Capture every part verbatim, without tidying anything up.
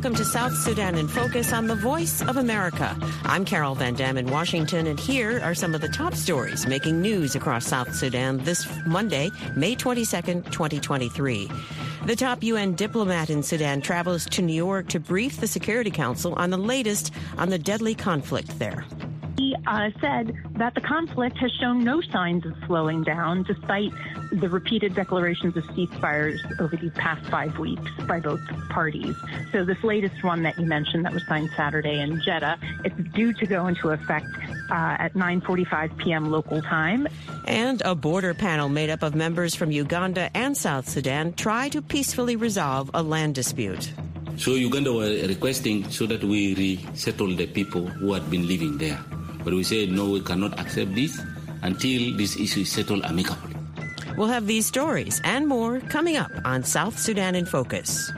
Welcome to South Sudan in Focus on the Voice of America. I'm Carol Van Dam in Washington, and here are some of the top stories making news across South Sudan this Monday, May twenty-second, twenty twenty-three. The top U N diplomat in Sudan travels to New York to brief the Security Council on the latest on the deadly conflict there. He uh, said that the conflict has shown no signs of slowing down despite the repeated declarations of ceasefires over these past five weeks by both parties. So this latest one that you mentioned that was signed Saturday in Jeddah, it's due to go into effect uh, at nine forty-five p.m. local time. And a border panel made up of members from Uganda and South Sudan try to peacefully resolve a land dispute. So Uganda were requesting so that we resettle the people who had been living there. But we said, no, we cannot accept this until this issue is settled amicably. We'll have these stories and more coming up on South Sudan in Focus.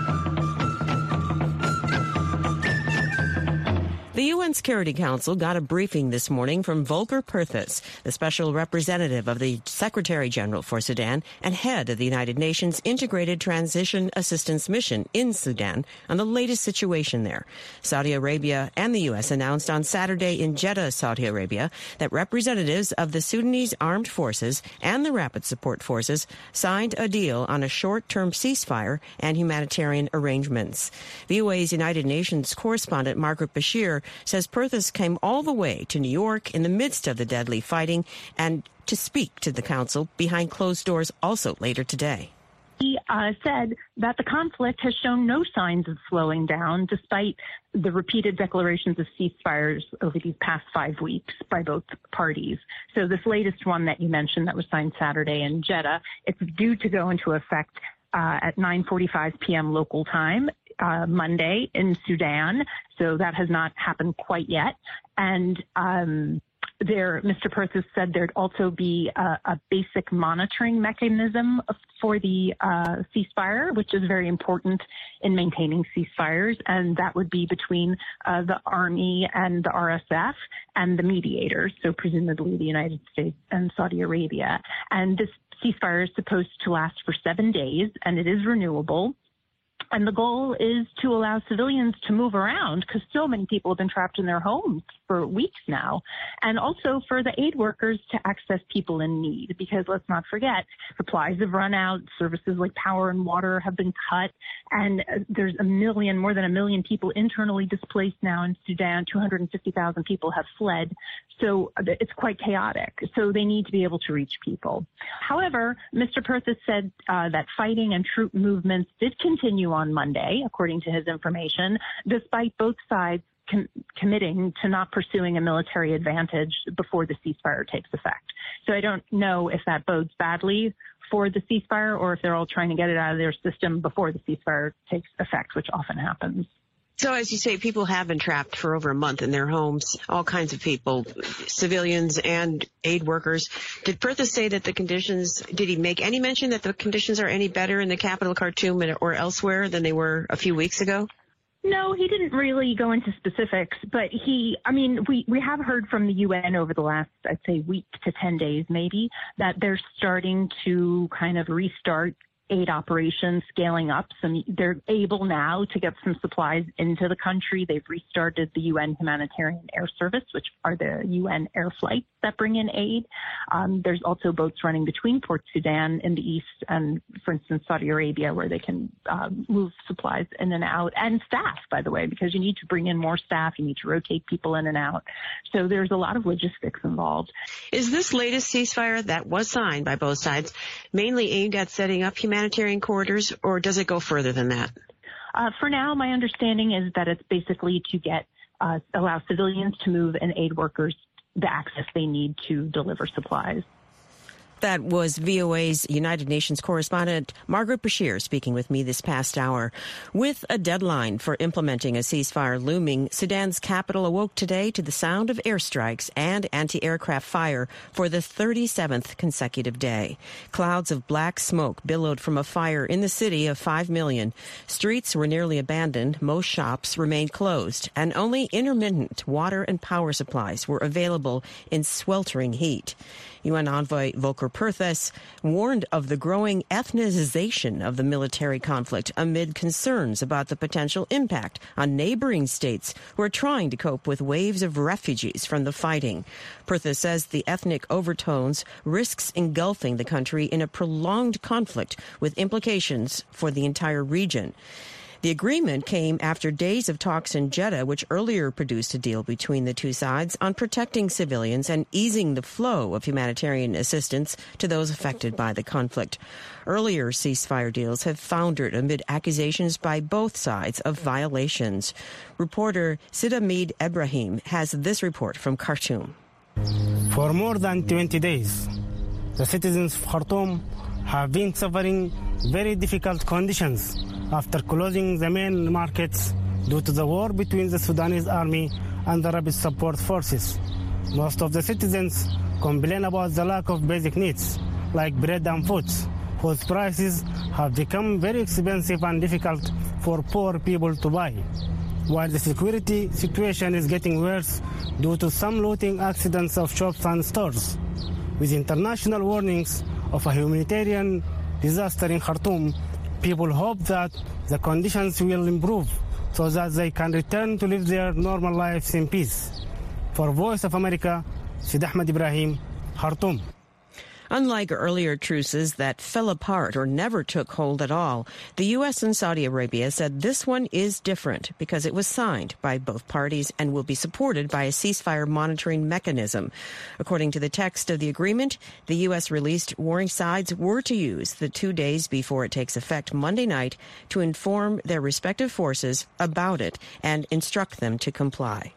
The U N Security Council got a briefing this morning from Volker Perthes, the special representative of the Secretary General for Sudan and head of the United Nations Integrated Transition Assistance Mission in Sudan, on the latest situation there. Saudi Arabia and the U S announced on Saturday in Jeddah, Saudi Arabia, that representatives of the Sudanese Armed Forces and the Rapid Support Forces signed a deal on a short-term ceasefire and humanitarian arrangements. V O A's United Nations correspondent Margaret Bashir says Perthes came all the way to New York in the midst of the deadly fighting and to speak to the council behind closed doors also later today. He uh, said that the conflict has shown no signs of slowing down despite the repeated declarations of ceasefires over these past five weeks by both parties. So this latest one that you mentioned that was signed Saturday in Jeddah, it's due to go into effect uh, at nine forty-five p.m. local time. Uh, Monday in Sudan, so that has not happened quite yet. And um, there, Mister Perthes said there'd also be a, a basic monitoring mechanism for the uh, ceasefire, which is very important in maintaining ceasefires, and that would be between uh, the Army and the R S F and the mediators, so presumably the United States and Saudi Arabia. And this ceasefire is supposed to last for seven days, and it is renewable. And the goal is to allow civilians to move around because so many people have been trapped in their homes for weeks now. And also for the aid workers to access people in need, because let's not forget, supplies have run out, services like power and water have been cut, and there's a million, more than a million people internally displaced now in Sudan. two hundred fifty thousand people have fled. So it's quite chaotic. So they need to be able to reach people. However, Mister Perthes said uh, that fighting and troop movements did continue on Monday, according to his information, despite both sides com- committing to not pursuing a military advantage before the ceasefire takes effect. So I don't know if that bodes badly for the ceasefire or if they're all trying to get it out of their system before the ceasefire takes effect, which often happens. So as you say, people have been trapped for over a month in their homes, all kinds of people, civilians and aid workers. Did Perthes say that the conditions, did he make any mention that the conditions are any better in the capital Khartoum or elsewhere than they were a few weeks ago? No, he didn't really go into specifics, but he, I mean, we, we have heard from the U N over the last, I'd say, week to ten days maybe, that they're starting to kind of restart aid operations, scaling up. Some, they're able now to get some supplies into the country. They've restarted the U N Humanitarian Air Service, which are the U N air flights that bring in aid. Um, there's also boats running between Port Sudan in the east and, for instance, Saudi Arabia, where they can um, move supplies in and out, and staff, by the way, because you need to bring in more staff. You need to rotate people in and out. So there's a lot of logistics involved. Is this latest ceasefire that was signed by both sides mainly aimed at setting up humanitarian corridors, or does it go further than that? Uh, for now, my understanding is that it's basically to get uh, allow civilians to move and aid workers the access they need to deliver supplies. That was V O A's United Nations correspondent Margaret Bashir speaking with me this past hour. With a deadline for implementing a ceasefire looming, Sudan's capital awoke today to the sound of airstrikes and anti-aircraft fire for the thirty-seventh consecutive day. Clouds of black smoke billowed from a fire in the city of five million. Streets were nearly abandoned, most shops remained closed, and only intermittent water and power supplies were available in sweltering heat. U N envoy Volker Perthes warned of the growing ethnicization of the military conflict amid concerns about the potential impact on neighboring states who are trying to cope with waves of refugees from the fighting. Perthes says the ethnic overtones risks engulfing the country in a prolonged conflict with implications for the entire region. The agreement came after days of talks in Jeddah, which earlier produced a deal between the two sides on protecting civilians and easing the flow of humanitarian assistance to those affected by the conflict. Earlier ceasefire deals have foundered amid accusations by both sides of violations. Reporter Sidamid Ebrahim has this report from Khartoum. For more than twenty days, the citizens of Khartoum have been suffering very difficult conditions after closing the main markets due to the war between the Sudanese army and the rapid support forces. Most of the citizens complain about the lack of basic needs, like bread and food, whose prices have become very expensive and difficult for poor people to buy. While the security situation is getting worse due to some looting accidents of shops and stores, with international warnings of a humanitarian disaster in Khartoum, people hope that the conditions will improve so that they can return to live their normal lives in peace. For Voice of America, Sid Ahmed Ibrahim, Khartoum. Unlike earlier truces that fell apart or never took hold at all, the U S and Saudi Arabia said this one is different because it was signed by both parties and will be supported by a ceasefire monitoring mechanism. According to the text of the agreement, the U S released warring sides were to use the two days before it takes effect Monday night to inform their respective forces about it and instruct them to comply.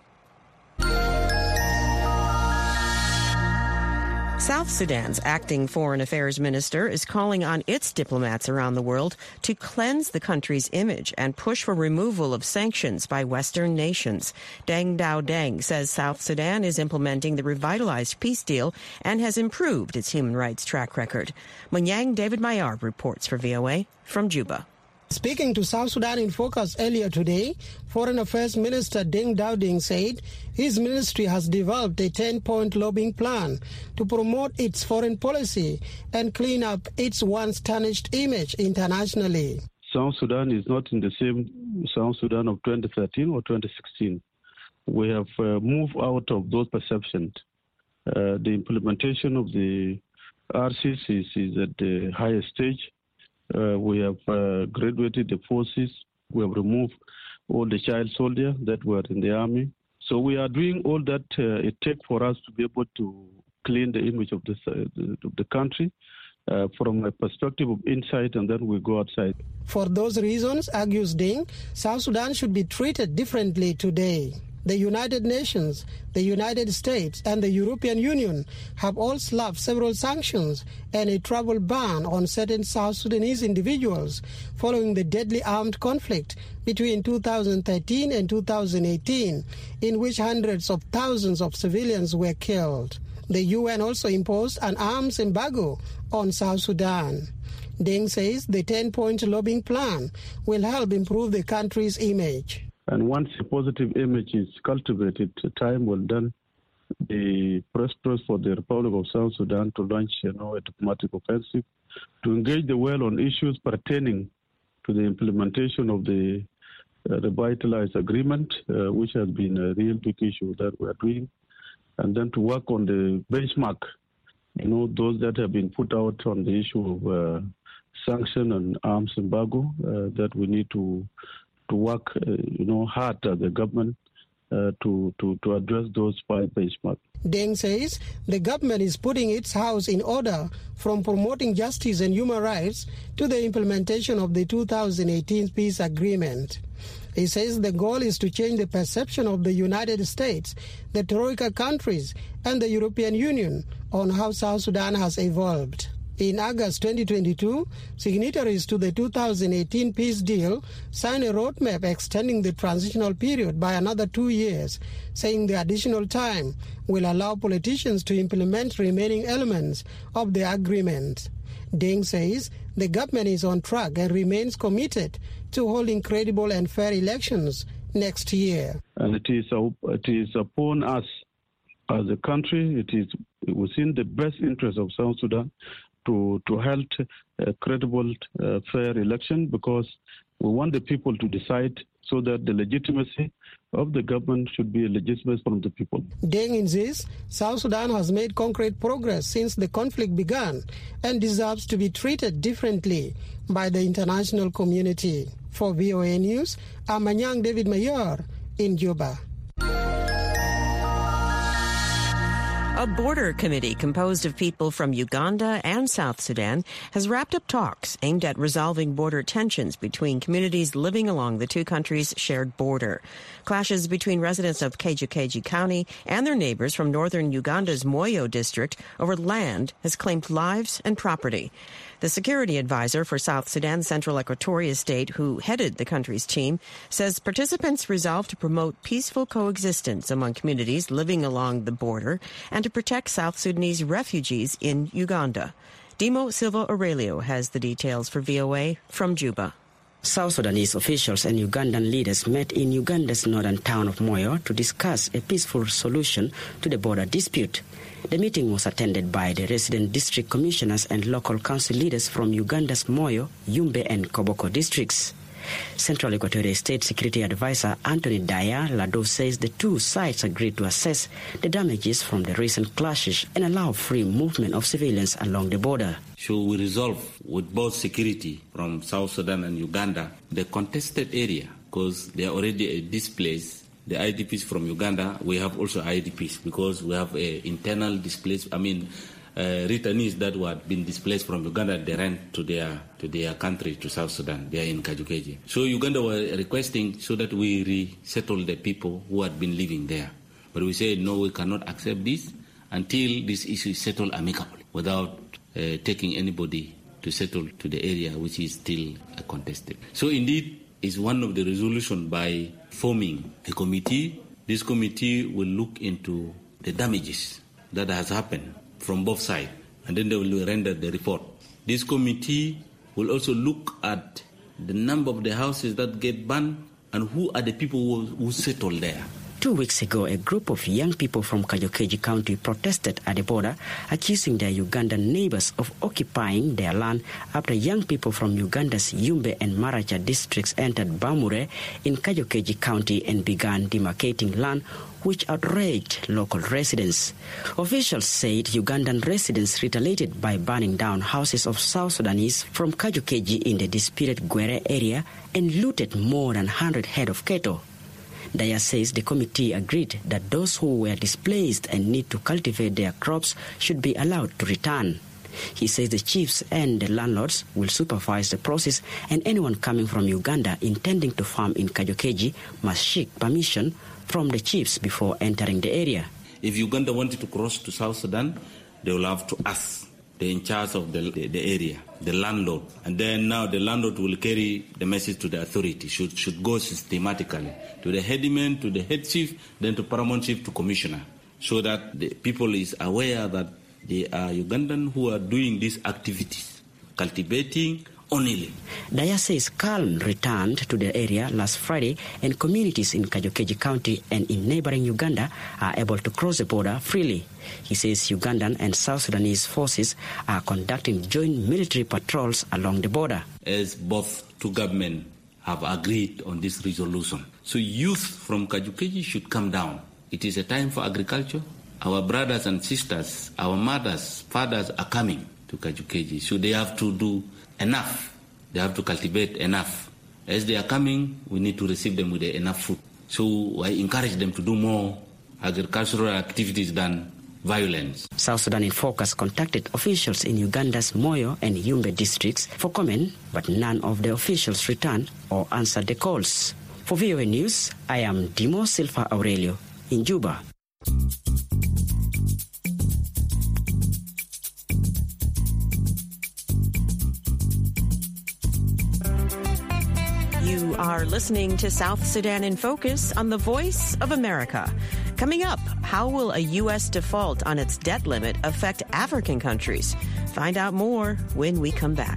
South Sudan's acting foreign affairs minister is calling on its diplomats around the world to cleanse the country's image and push for removal of sanctions by Western nations. Deng Dao Deng says South Sudan is implementing the revitalized peace deal and has improved its human rights track record. Munyang David Mayar reports for V O A from Juba. Speaking to South Sudan in Focus earlier today, Foreign Affairs Minister Deng Dao Deng said his ministry has developed a ten-point lobbying plan to promote its foreign policy and clean up its once tarnished image internationally. South Sudan is not in the same South Sudan of twenty thirteen or twenty sixteen. We have uh, moved out of those perceptions. Uh, the implementation of the R C C is, is at the highest stage. Uh, we have uh, graduated the forces. We have removed all the child soldiers that were in the army. So we are doing all that uh, it takes for us to be able to clean the image of, this, uh, the, of the country uh, from a perspective of inside, and then we go outside. For those reasons, argues Deng, South Sudan should be treated differently today. The United Nations, the United States, and the European Union have all slapped several sanctions and a travel ban on certain South Sudanese individuals following the deadly armed conflict between two thousand thirteen and two thousand eighteen, in which hundreds of thousands of civilians were killed. The U N also imposed an arms embargo on South Sudan. Deng says the ten-point lobbying plan will help improve the country's image. And once a positive image is cultivated, time will then be prosperous for the Republic of South Sudan to launch, you know, a diplomatic offensive, to engage the world on issues pertaining to the implementation of the uh, revitalized agreement, uh, which has been a real big issue that we are doing, and then to work on the benchmark, you know, those that have been put out on the issue of uh, sanction and arms embargo, uh, that we need to to work, uh, you know, hard as the government uh, to, to, to address those five benchmarks. Deng says the government is putting its house in order, from promoting justice and human rights to the implementation of the two thousand eighteen peace agreement. He says the goal is to change the perception of the United States, the Troika countries, and the European Union on how South Sudan has evolved. In August twenty twenty-two, signatories to the two thousand eighteen peace deal signed a roadmap extending the transitional period by another two years, saying the additional time will allow politicians to implement remaining elements of the agreement. Deng says the government is on track and remains committed to holding credible and fair elections next year. And it is, it is upon us as a country, it is within the best interest of South Sudan to, to hold a credible, uh, fair election, because we want the people to decide so that the legitimacy of the government should be legitimate from the people. Deng insists South Sudan has made concrete progress since the conflict began and deserves to be treated differently by the international community. For V O A News, I'm Anyang David Mayor in Juba. A border committee composed of people from Uganda and South Sudan has wrapped up talks aimed at resolving border tensions between communities living along the two countries' shared border. Clashes between residents of Kajukeji County and their neighbors from northern Uganda's Moyo district over land has claimed lives and property. The security advisor for South Sudan's Central Equatoria State, who headed the country's team, says participants resolved to promote peaceful coexistence among communities living along the border and to protect South Sudanese refugees in Uganda. Dimo Silva Aurelio has the details for V O A from Juba. South Sudanese officials and Ugandan leaders met in Uganda's northern town of Moyo to discuss a peaceful solution to the border dispute. The meeting was attended by the resident district commissioners and local council leaders from Uganda's Moyo, Yumbe and Koboko districts. Central Equatoria State Security Advisor Anthony Daya Lado says the two sides agreed to assess the damages from the recent clashes and allow free movement of civilians along the border. So we resolve with both security from South Sudan and Uganda the contested area, because they are already displaced. The I D Ps from Uganda, we have also I D Ps because we have a internal displaced, I mean, uh, returnees that were been displaced from Uganda, they ran to their to their country, to South Sudan. They are in Kajukeji. So Uganda were requesting so that we resettle the people who had been living there. But we said, no, we cannot accept this until this issue is settled amicably, without uh, taking anybody to settle to the area which is still uh, contested. So indeed, it's one of the resolutions by forming a committee. This committee will look into the damages that has happened from both sides, and then they will render the report. This committee will also look at the number of the houses that get burned and who are the people who, who settle there. Two weeks ago, a group of young people from Kajukeji County protested at the border, accusing their Ugandan neighbors of occupying their land after young people from Uganda's Yumbe and Maracha districts entered Bamure in Kajukeji County and began demarcating land, which outraged local residents. Officials said Ugandan residents retaliated by burning down houses of South Sudanese from Kajukeji in the disputed Gwere area and looted more than one hundred head of cattle. Daya says the committee agreed that those who were displaced and need to cultivate their crops should be allowed to return. He says the chiefs and the landlords will supervise the process, and anyone coming from Uganda intending to farm in Kajukeji must seek permission from the chiefs before entering the area. If Uganda wanted to cross to South Sudan, they will have to ask the in charge of the, the, the area, the landlord. And then now the landlord will carry the message to the authority, should, should go systematically to the headman, to the head chief, then to paramount chief, to commissioner, so that the people is aware that they are Ugandan who are doing these activities, cultivating only. Daya says calm returned to the area last Friday, and communities in Kajukeji County and in neighboring Uganda are able to cross the border freely. He says Ugandan and South Sudanese forces are conducting joint military patrols along the border. As both two governments have agreed on this resolution. So youth from Kajukeji should come down. It is a time for agriculture. Our brothers and sisters, our mothers, fathers are coming to Kajukeji. So they have to do enough. They have to cultivate enough. As they are coming, we need to receive them with enough food. So I encourage them to do more agricultural activities than violence. South Sudan in Focus contacted officials in Uganda's Moyo and Yumbe districts for comment, but none of the officials returned or answered the calls. For V O A News, I am Dimo Silva Aurelio in Juba. You are listening to South Sudan in Focus on the Voice of America. Coming up, how will a U S default on its debt limit affect African countries? Find out more when we come back.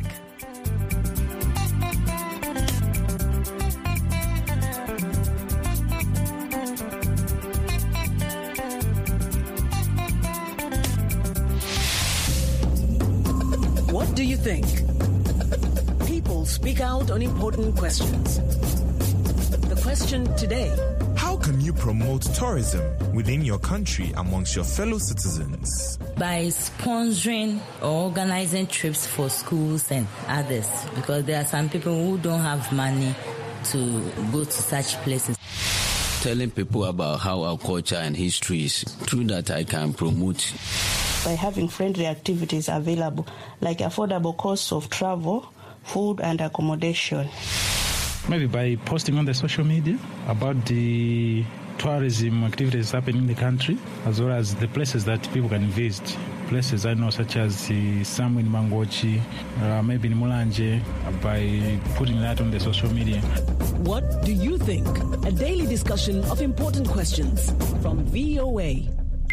do you think? People speak out on important questions. The question today: how can you promote tourism within your country amongst your fellow citizens? By sponsoring or organizing trips for schools and others, because there are some people who don't have money to go to such places. Telling people about how our culture and history is, through that I can promote. By having friendly activities available, like affordable costs of travel, food and accommodation. Maybe by posting on the social media about the tourism activities happening in the country, as well as the places that people can visit. Places I know, such as uh, some in Mangochi, uh, maybe in Mulanje, by putting that on the social media. What do you think? A daily discussion of important questions from V O A.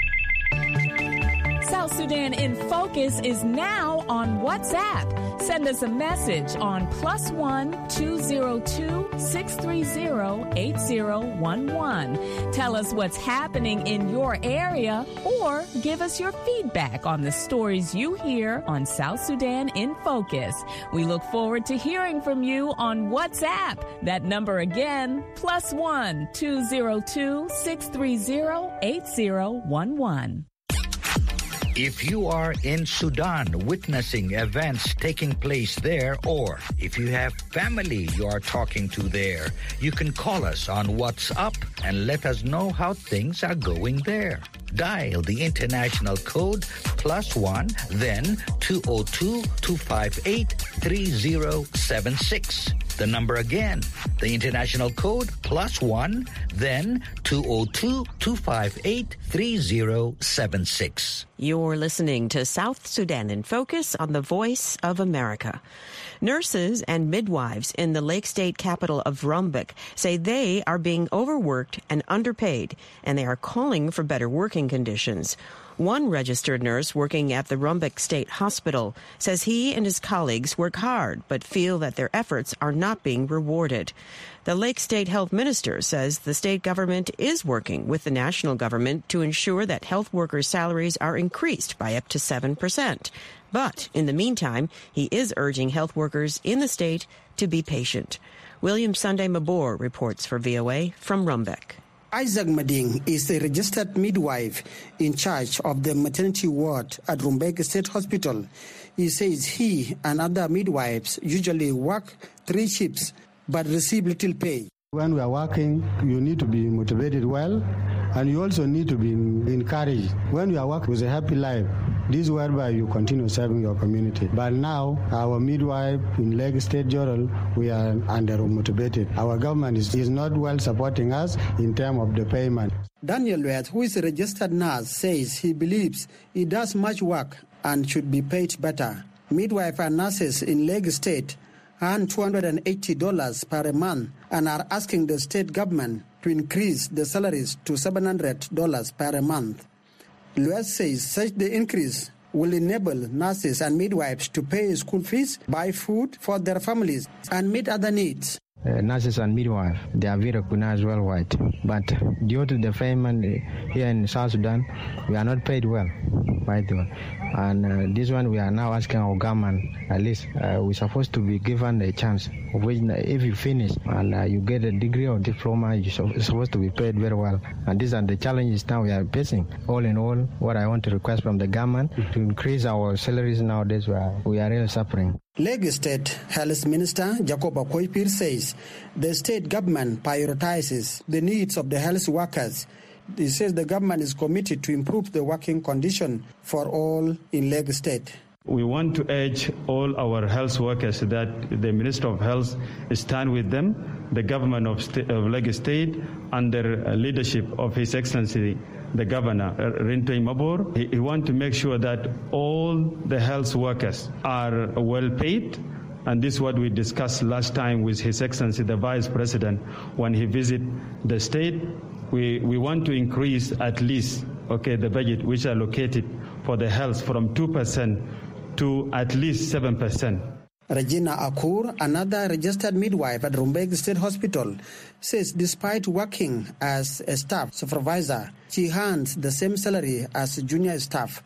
South Sudan in Focus is now on WhatsApp. Send us a message on plus one two zero two six three zero eight zero one one. Tell us what's happening in your area or give us your feedback on the stories you hear on South Sudan in Focus. We look forward to hearing from you on WhatsApp. That number again, plus one two zero two six three zero eight zero one one. If you are in Sudan witnessing events taking place there, or if you have family you are talking to there, you can call us on WhatsApp and let us know how things are going there. Dial the international code plus one, then two oh two, two five eight, three oh seven six. The number again, the international code plus one, then two oh two, two five eight, three oh seven six. You're listening to South Sudan in Focus on the Voice of America. Nurses and midwives in the Lake State capital of Rumbek say they are being overworked and underpaid, and they are calling for better working conditions. One registered nurse working at the Rumbek State Hospital says he and his colleagues work hard but feel that their efforts are not being rewarded. The Lake State Health Minister says the state government is working with the national government to ensure that health workers' salaries are increased by up to seven percent. But in the meantime, he is urging health workers in the state to be patient. William Sunday Mabor reports for V O A from Rumbek. Isaac Mading is a registered midwife in charge of the maternity ward at Rumbek State Hospital. He says he and other midwives usually work three shifts but receive little pay. When we are working, you need to be motivated well, and you also need to be encouraged. When you are working with a happy life, this is whereby you continue serving your community. But now, our midwife in Lake State Journal, we are under-motivated. Our government is, is not well supporting us in terms of the payment. Daniel Wert, who is a registered nurse, says he believes he does much work and should be paid better. Midwife and nurses in Lake State earn two hundred eighty dollars per month and are asking the state government to increase the salaries to seven hundred dollars per month. Lewis says such the increase will enable nurses and midwives to pay school fees, buy food for their families, and meet other needs. Uh, nurses and midwives, they are very recognized worldwide. But due to the payment here in South Sudan, we are not paid well, by the way. And uh, this one we are now asking our government, at least uh, we're supposed to be given a chance, of which if you finish and uh, you get a degree or diploma, you're supposed to be paid very well. And these are the challenges now we are facing. All in all, what I want to request from the government to increase our salaries nowadays, we are, we are really suffering. Lake State Health Minister Jacob Akoipir says the state government prioritizes the needs of the health workers. He says the government is committed to improve the working condition for all in Lake State. We want to urge all our health workers that the Minister of Health stand with them, the government of, St- of Lake State, under leadership of His Excellency the Governor, Rintei Mabor. He, he wants to make sure that all the health workers are well paid. And this is what we discussed last time with His Excellency the Vice President when he visited the state. We, we want to increase at least, okay, the budget which are allocated for the health from two percent to at least seven percent. Regina Akur, another registered midwife at Rumbek State Hospital, says despite working as a staff supervisor, she earns the same salary as junior staff.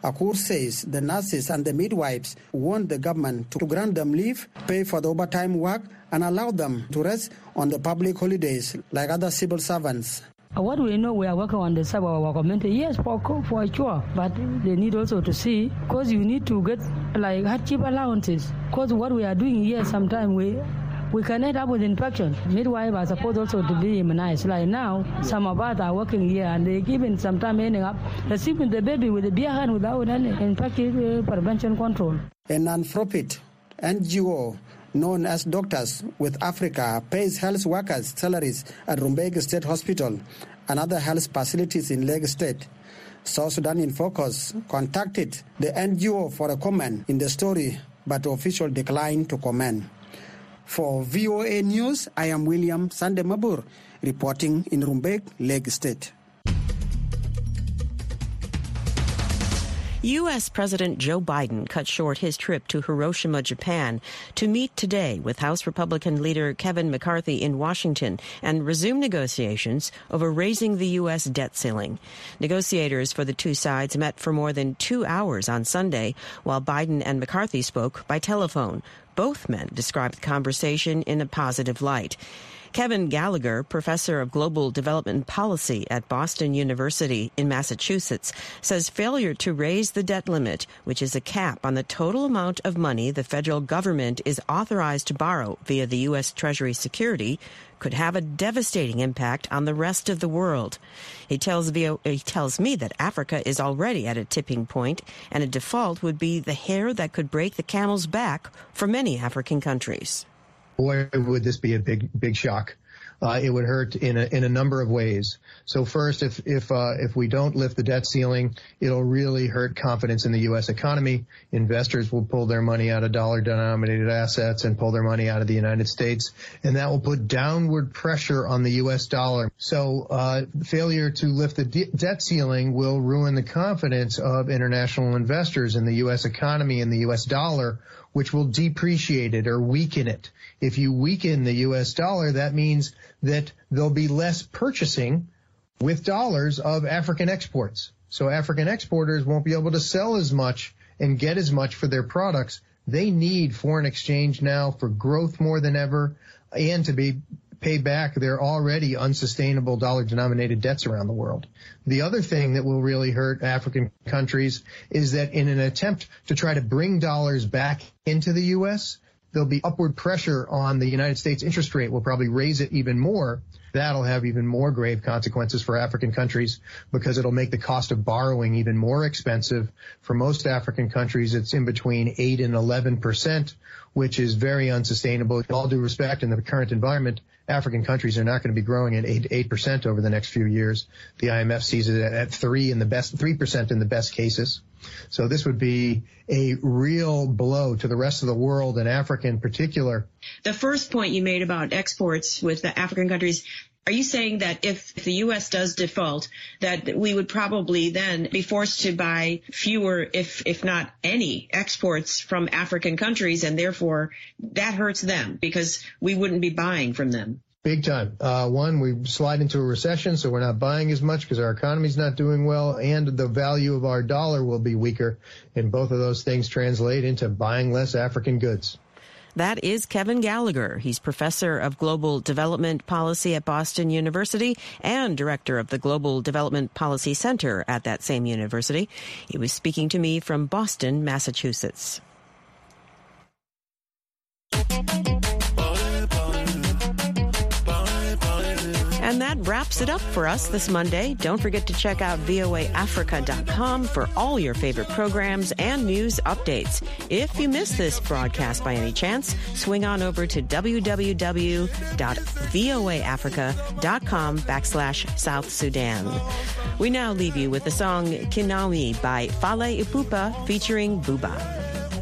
Akur says the nurses and the midwives want the government to grant them leave, pay for the overtime work, and allow them to rest on the public holidays like other civil servants. What we know, we are working on the side of our community. Yes, for, for sure. But they need also to see, because you need to get like hardship allowances. Because what we are doing here, sometimes we we can end up with infection. Midwives are supposed also to be immunized. Like now, some of us are working here and they're giving sometimes ending up receiving the baby with a beer hand without any infection prevention control. A non-profit N G O known as Doctors with Africa pays health workers salaries at Rumbek State Hospital and other health facilities in Lagos State. South Sudan in Focus contacted the N G O for a comment in the story, but the official declined to comment. For V O A News, I am William Sandemabur, reporting in Rumbek, Lagos State. U S. President Joe Biden cut short his trip to Hiroshima, Japan, to meet today with House Republican leader Kevin McCarthy in Washington and resume negotiations over raising the U S debt ceiling. Negotiators for the two sides met for more than two hours on Sunday, while Biden and McCarthy spoke by telephone. Both men described the conversation in a positive light. Kevin Gallagher, professor of global development policy at Boston University in Massachusetts, says failure to raise the debt limit, which is a cap on the total amount of money the federal government is authorized to borrow via the U S. Treasury security, could have a devastating impact on the rest of the world. He tells, he tells me that Africa is already at a tipping point, and a default would be the hair that could break the camel's back for many African countries. Boy, would this be a big, big shock. Uh, it would hurt in a, in a number of ways. So first, if, if, uh, if we don't lift the debt ceiling, it'll really hurt confidence in the U S economy. Investors will pull their money out of dollar denominated assets and pull their money out of the United States. And that will put downward pressure on the U S dollar. So, uh, failure to lift the de- debt ceiling will ruin the confidence of international investors in the U S economy and the U S dollar, which will depreciate it or weaken it. If you weaken the U S dollar, that means that there'll be less purchasing with dollars of African exports. So African exporters won't be able to sell as much and get as much for their products. They need foreign exchange now for growth more than ever and to be pay back their already unsustainable dollar-denominated debts around the world. The other thing that will really hurt African countries is that in an attempt to try to bring dollars back into the U S, there'll be upward pressure on the United States interest rate. We'll probably raise it even more. That'll have even more grave consequences for African countries because it'll make the cost of borrowing even more expensive. For most African countries, it's in between eight and eleven percent, which is very unsustainable. With all due respect, in the current environment, African countries are not going to be growing at eight percent over the next few years. The I M F sees it at three in the best, three percent in the best cases. So this would be a real blow to the rest of the world and Africa in particular. The first point you made about exports with the African countries, are you saying that if the U S does default, that we would probably then be forced to buy fewer, if if not any, exports from African countries, and therefore that hurts them because we wouldn't be buying from them? Big time. Uh, one, we slide into a recession, so we're not buying as much because our economy's not doing well, and the value of our dollar will be weaker. And both of those things translate into buying less African goods. That is Kevin Gallagher. He's professor of global development policy at Boston University and director of the Global Development Policy Center at that same university. He was speaking to me from Boston, Massachusetts. And that wraps it up for us this Monday. Don't forget to check out V O A Africa dot com for all your favorite programs and news updates. If you missed this broadcast by any chance, swing on over to w w w dot v o a africa dot com backslash South Sudan. We now leave you with the song Kinawi by Fale Ipupa featuring Buba.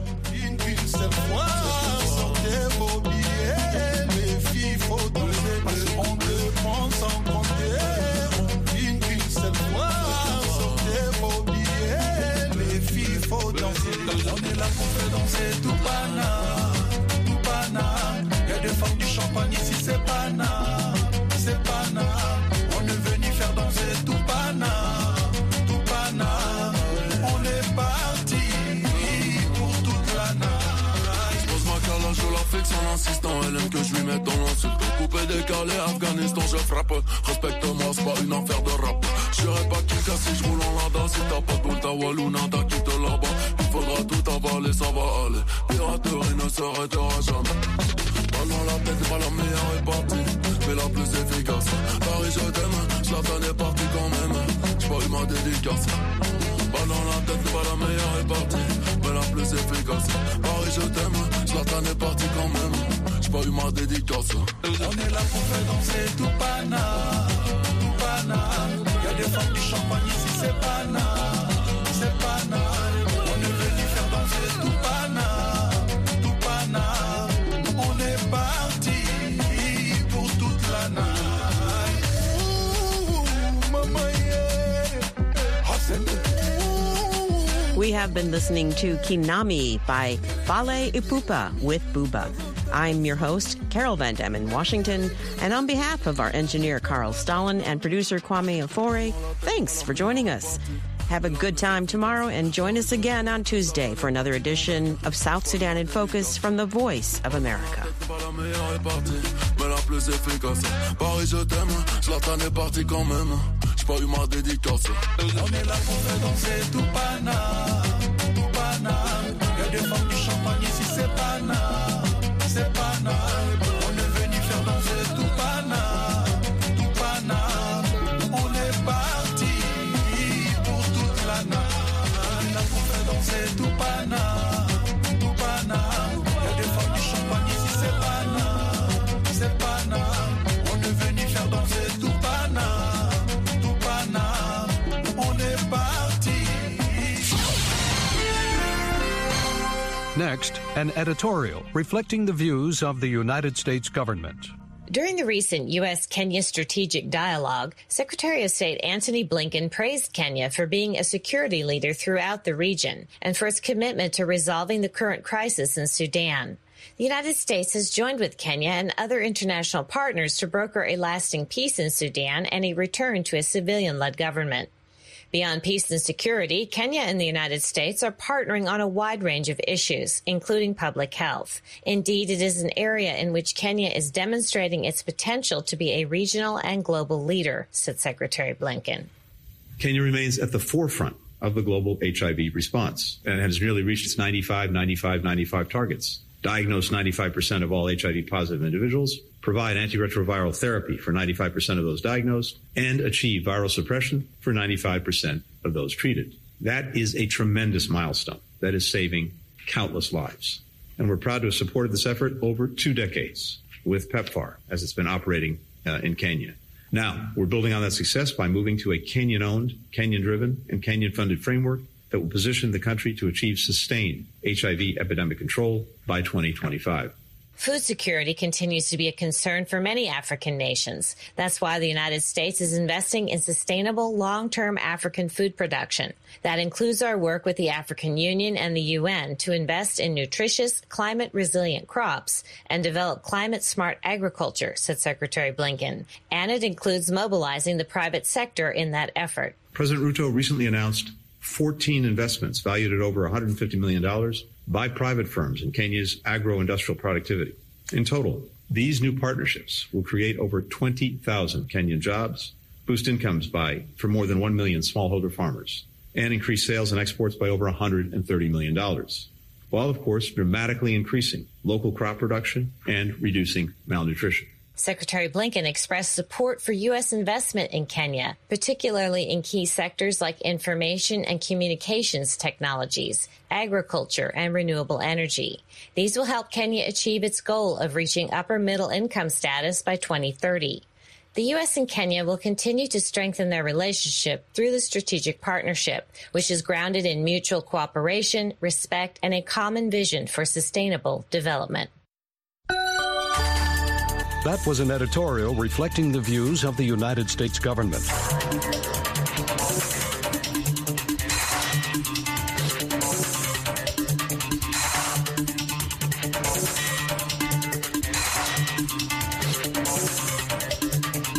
C'est tout pana, tout pana. Y'a des femmes du champagne ici, c'est pana, c'est pana. On est venu faire danser tout pana, tout pana. On est pas instant je frappe. Respecte-moi, c'est pas une affaire de rap. J'irai pas Kika si je roule en lada. Si t'as pas de boule, t'as Walou, nada, quitte là-bas. Il faudra tout avaler, ça va aller. Piraterie ne s'arrêtera jamais. Balle dans la tête, pas la meilleure est partie, mais la plus efficace. Paris, je t'aime, Zlatan est parti quand même. J'ai pas eu ma dédicace. Balle dans la tête, pas la meilleure est partie, mais la plus efficace. Paris, je t'aime, Zlatan est parti quand même. J'ai pas eu ma dédicace. On est là pour faire danser tout pana, tout pana. Y'a des femmes du champagne ici, c'est pana, c'est pana. On est venu faire danser tout pana, tout pana. On est parti pour toute la night. Ooh, mama, yeah. We have been listening to Kinami by Fale Ipupa with Booba. I'm your host, Carol Van Dam in Washington, and on behalf of our engineer, Carl Stalin, and producer, Kwame Afore, thanks for joining us. Have a good time tomorrow and join us again on Tuesday for another edition of South Sudan in Focus from the Voice of America. Paris, je t'aime, Zlatan est parti quand même. J'ai pas eu ma dédicace. On est là pour faire danser tout pana, tout pana. Y'a des femmes du champagne ici, c'est pana, c'est pana. On est venu faire danser tout pana, tout pana. On est parti pour toute la night. On est là pour faire danser tout pana, tout pana. Y'a des femmes du champagne ici, c'est pana, c'est pana. On est venu faire danser tout pana, tout pana. On est parti. Next, an editorial reflecting the views of the United States government. During the recent U S Kenya strategic dialogue, Secretary of State Antony Blinken praised Kenya for being a security leader throughout the region and for its commitment to resolving the current crisis in Sudan. The United States has joined with Kenya and other international partners to broker a lasting peace in Sudan and a return to a civilian-led government. Beyond peace and security, Kenya and the United States are partnering on a wide range of issues, including public health. Indeed, it is an area in which Kenya is demonstrating its potential to be a regional and global leader, said Secretary Blinken. Kenya remains at the forefront of the global H I V response and has nearly reached its ninety-five, ninety-five, ninety-five targets. Diagnose ninety-five percent of all H I V-positive individuals, provide antiretroviral therapy for ninety-five percent of those diagnosed, and achieve viral suppression for ninety-five percent of those treated. That is a tremendous milestone that is saving countless lives. And we're proud to have supported this effort over two decades with PEPFAR as it's been operating uh, in Kenya. Now, we're building on that success by moving to a Kenyan-owned, Kenyan-driven, and Kenyan-funded framework that will position the country to achieve sustained H I V epidemic control by twenty twenty-five. Food security continues to be a concern for many African nations. That's why the United States is investing in sustainable long-term African food production. That includes our work with the African Union and the U N to invest in nutritious, climate-resilient crops and develop climate-smart agriculture, said Secretary Blinken. And it includes mobilizing the private sector in that effort. President Ruto recently announced fourteen investments valued at over one hundred fifty million dollars by private firms in Kenya's agro-industrial productivity. In total, these new partnerships will create over twenty thousand Kenyan jobs, boost incomes by for more than one million smallholder farmers, and increase sales and exports by over one hundred thirty million dollars, while, of course, dramatically increasing local crop production and reducing malnutrition. Secretary Blinken expressed support for U S investment in Kenya, particularly in key sectors like information and communications technologies, agriculture, and renewable energy. These will help Kenya achieve its goal of reaching upper middle income status by twenty thirty. The U S and Kenya will continue to strengthen their relationship through the strategic partnership, which is grounded in mutual cooperation, respect, and a common vision for sustainable development. That was an editorial reflecting the views of the United States government.